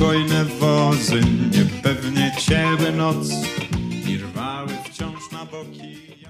niespokojne wozy niepewnie cięły noc i rwały wciąż na boki.